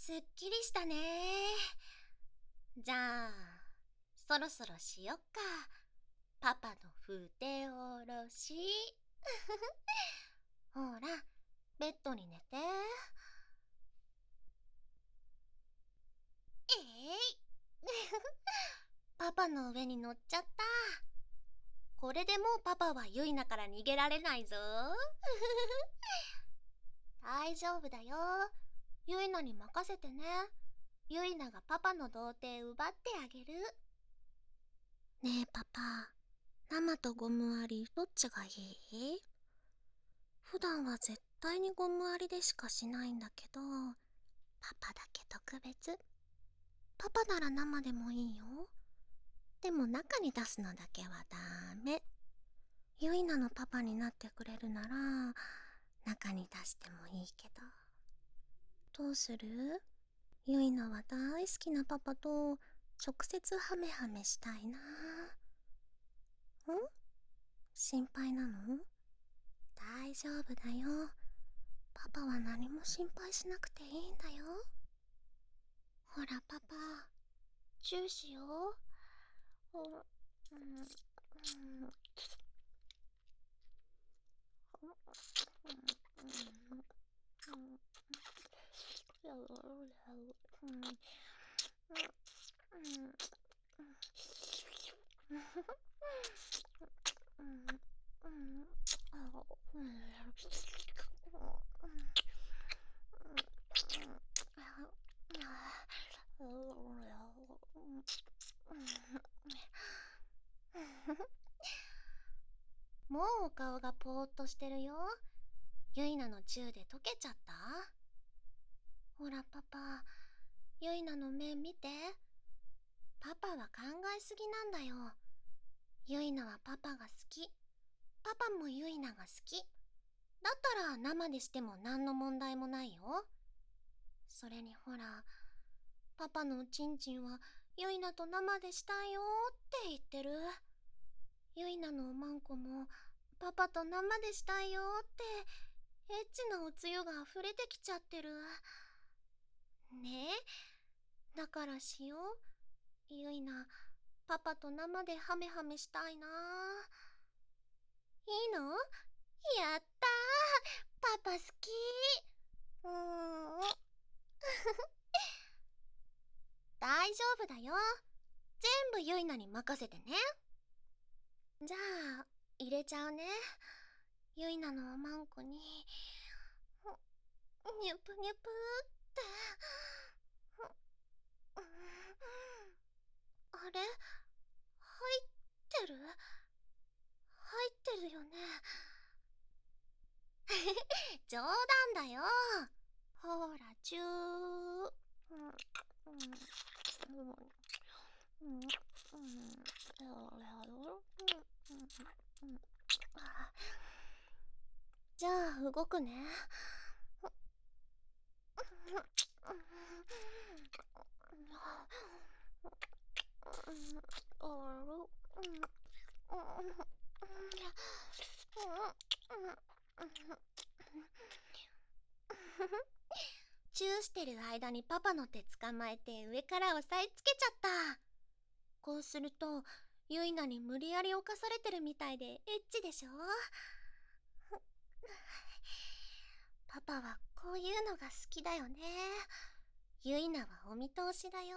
すっきりしたね。じゃあ、そろそろしよっか。パパの筆おろし。ほら、ベッドに寝て。パパの上に乗っちゃった。これでもうパパはユイナから逃げられないぞ。大丈夫だよ。ユイナに任せてね。ユイナがパパの童貞奪ってあげる。ねえパパ、生とゴムありどっちがいい？普段は絶対にゴムありでしかしないんだけど、パパだけ特別。パパなら生でもいいよ。でも中に出すのだけはダメ。ユイナのパパになってくれるなら中に出してもいいけど。どうする？ユイナは大好きなパパと直接ハメハメしたいな。心配なの？大丈夫だよ。パパは何も心配しなくていいんだよ。ほらパパ、チューしよう。もうお顔がぽーっとしてるよ。ユイナのチューで溶けちゃった？ほらパパ、ユイナの目見て。パパは考えすぎなんだよ。ユイナはパパが好き。パパもユイナが好き。だったら生でしても何の問題もないよ。それにほら、パパのおちんちんはユイナと生でしたいよって言ってる。ユイナのおまんこもパパと生でしたいよってエッチなおつゆが溢れてきちゃってる。ねえ、だからしよう。ユイナ、パパと生でハメハメしたいな。いいの？やったー、パパ好き。大丈夫だよ。全部ユイナに任せてね。じゃあ、入れちゃうね。ユイナのおまんこに、ニュプニュプって。あれ？入ってる？入ってるよね。冗談だよ。ほら、チュー。じゃあ、動くね。チューしてる間にパパの手捕まえて上から押さえつけちゃった。こうするとユイナに無理やり犯されてるみたいでエッチでしょ。パパはこういうのが好きだよね。ユイナはお見通しだよ。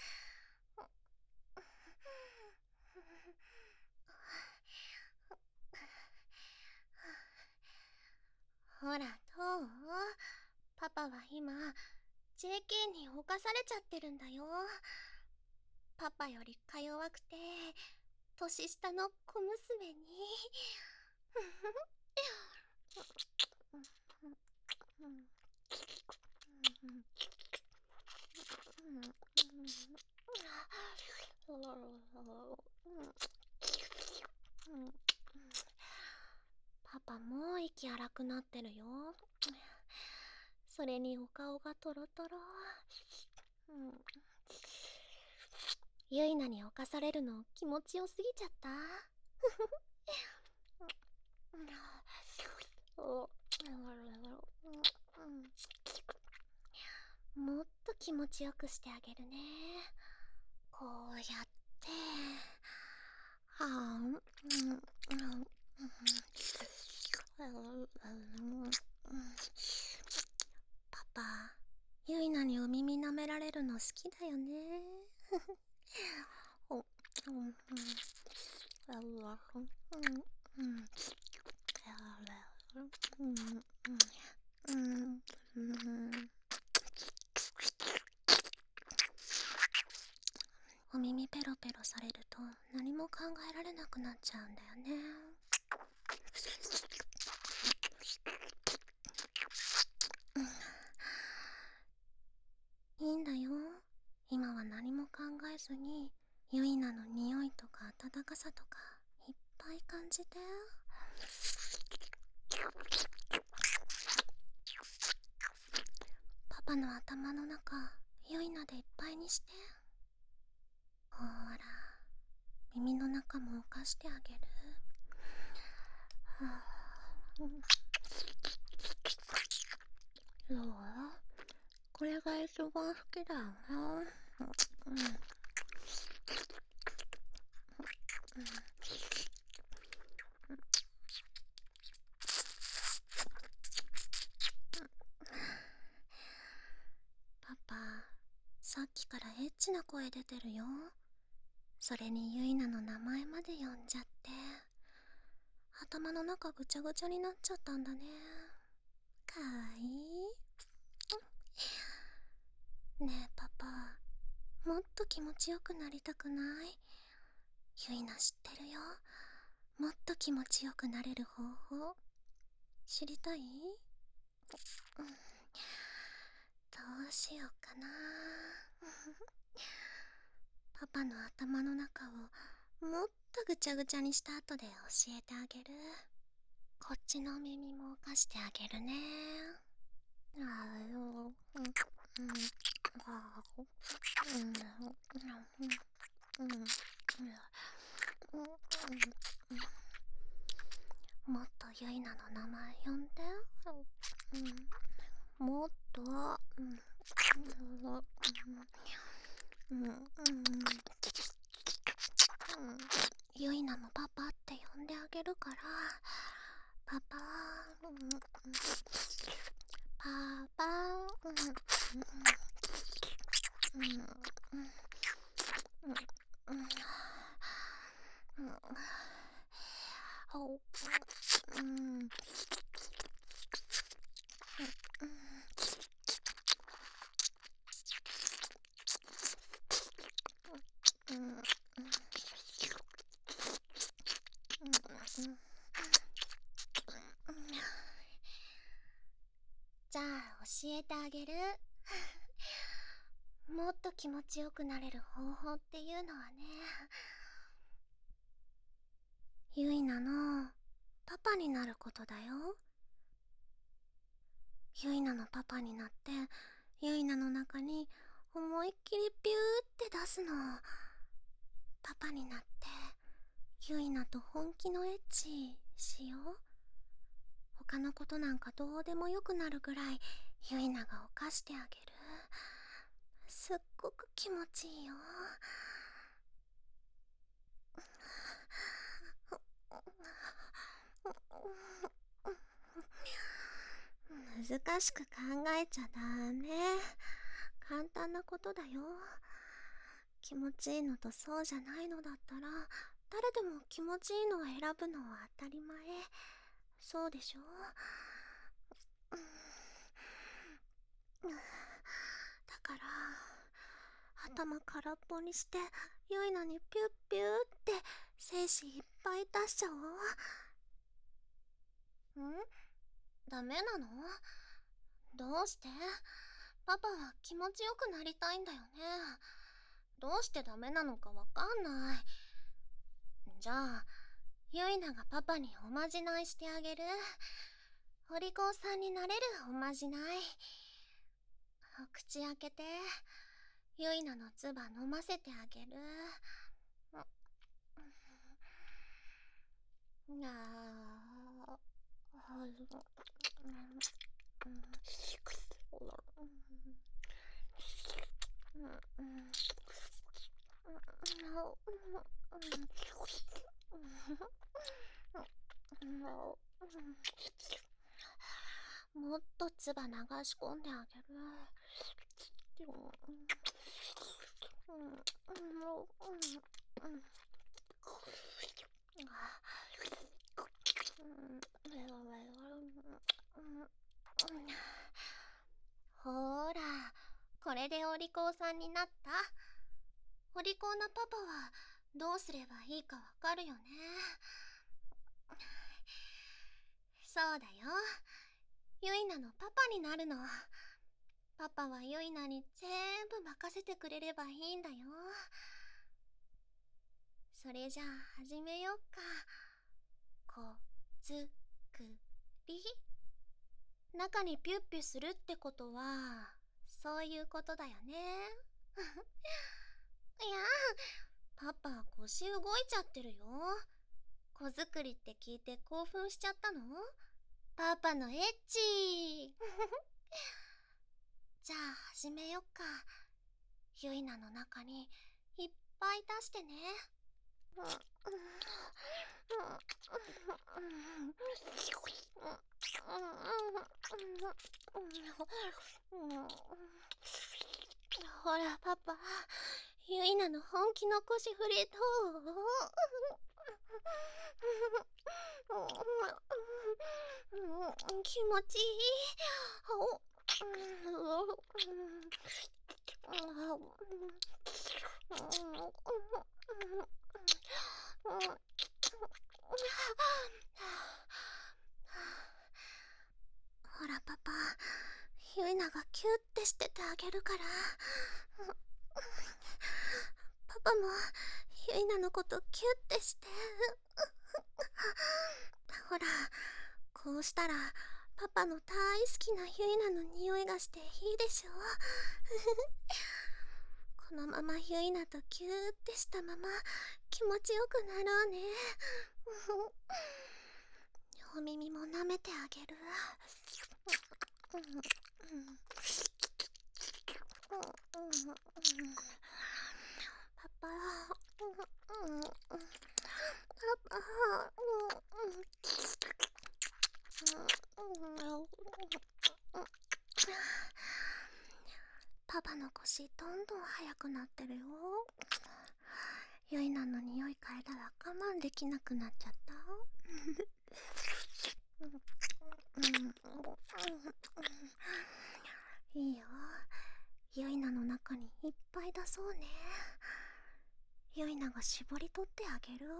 ほらどう？パパは今 JK に侵されちゃってるんだよ。パパよりか弱くて年下の小娘に。パパもう息荒くなってるよ。それにお顔がトロトロ。ユイナに侵されるの気持ちよすぎちゃった。もっと気持ちよくしてあげるね。こうやって、はあ、パパ、ゆいなにお耳舐められるの好きだよね。お耳ペロペロされると何も考えられなくなっちゃうんだよね。いいんだよ。今は何も考えずに、ゆいなの匂いとか温かさとかいっぱい感じて。パパの頭の中、ゆいなでいっぱいにして。ほーら、耳の中も浮かしてあげる。はぁ、どう？これが一番好きだよな。パパ、さっきからエッチな声出てるよ。それにゆいなの名前まで呼んじゃって、頭の中ぐちゃぐちゃになっちゃったんだね。かわいい。ねえパパ、もっと気持ちよくなりたくない？ゆいな知ってるよ。もっと気持ちよくなれる方法知りたい？どうしようかな。パパの頭の中をもっとぐちゃぐちゃにした後で教えてあげる。こっちの耳も貸してあげるね。もっとゆいなの名前呼んで。もっと、ゆいなもパパって呼んであげるから。パパ、パパ、じゃあ教えてあげる。もっと気持ちよくなれる方法っていうのはね、ゆいなのパパになることだよ。ゆいなのパパになって、ゆいなの中に思いっきりピューって出すの。パパになってゆいなと本気のエッチしよう。他のことなんかどうでもよくなるぐらいゆいなが犯してあげる。すっごく気持ちいいよ。難しく考えちゃダメ。簡単なことだよ。気持ちいいのとそうじゃないのだったら、誰でも気持ちいいのを選ぶのは当たり前。そうでしょ？だから頭空っぽにしてゆいなにピュッピューって精子いっぱい出しちゃおう。ダメなの？どうして？パパは気持ちよくなりたいんだよね。どうしてダメなのかわかんない。じゃあゆいながパパにおまじないしてあげる。お利口さんになれるおまじない。口開けてゆいなの唾飲ませてあげる。 もっと唾流し込んであげる。ほーら、これでお利口さんになった。お利口なパパはどうすればいいかわかるよね。そうだよ。ゆいなのパパになるの。パパはゆいなに全部任せてくれればいいんだよ。それじゃあ始めよっか。こづくり。中にピュッピュするってことはそういうことだよね。いや、パパ腰動いちゃってるよ。子作りって聞いて興奮しちゃったの？パパのエッチ。じゃあ始めよっか。ゆいなの中にいっぱい出してね。ほらパパ、ゆいなの本気の腰振りどう？気持ちいい。ほらパパ、ゆいながキュッてしててあげるから。パパもゆいなのことキュッてして。ほら、こうしたらパパの大好きなゆいなの匂いがしていいでしょ。このままゆいなとキューってしたまま気持ちよくなろうね。お耳も舐めてあげる。パパ、パパ、パパの腰どんどん速くなってるよ。ゆいなの匂い嗅いだら我慢できなくなっちゃった。いいよ。ゆいなの中にいっぱい出そうね。ゆいなが絞り取ってあげる。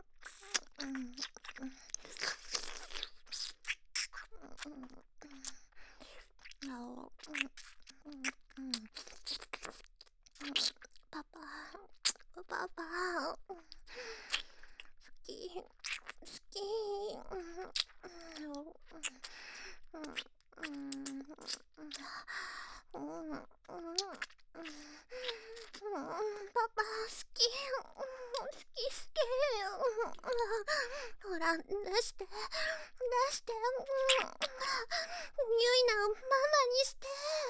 パパ、パパ、好き、好き。パパ好き、好き好き。ほら、出して、出して。ゆいなをママにして。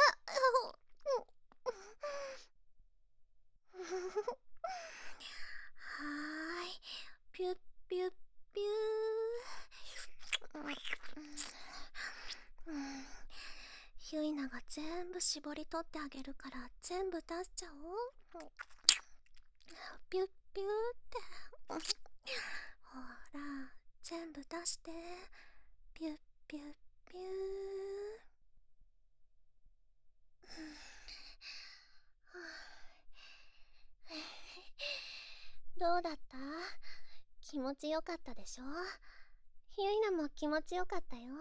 はーい、ピュッピュッピュー。ゆいなが全部絞り取ってあげるから全部出しちゃおう。ピュッピューって。ほら、全部出して。ピュッピュッピュー。どうだった？気持ちよかったでしょ？ゆいなも気持ちよかったよ。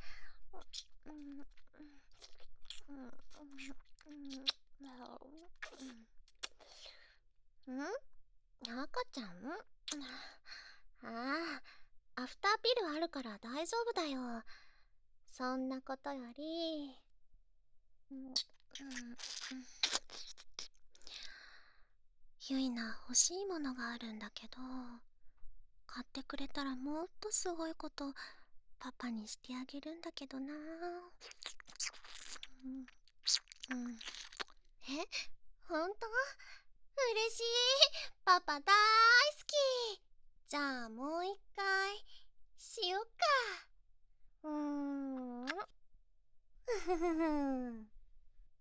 赤ちゃん？ああ、アフターピルあるから大丈夫だよ。そんなことより、ゆいな欲しいものがあるんだけど、買ってくれたらもっとすごいことパパにしてあげるんだけどな。え、 ほんと嬉しい。パパ大好き。じゃあもう一回しよっか。うふふふ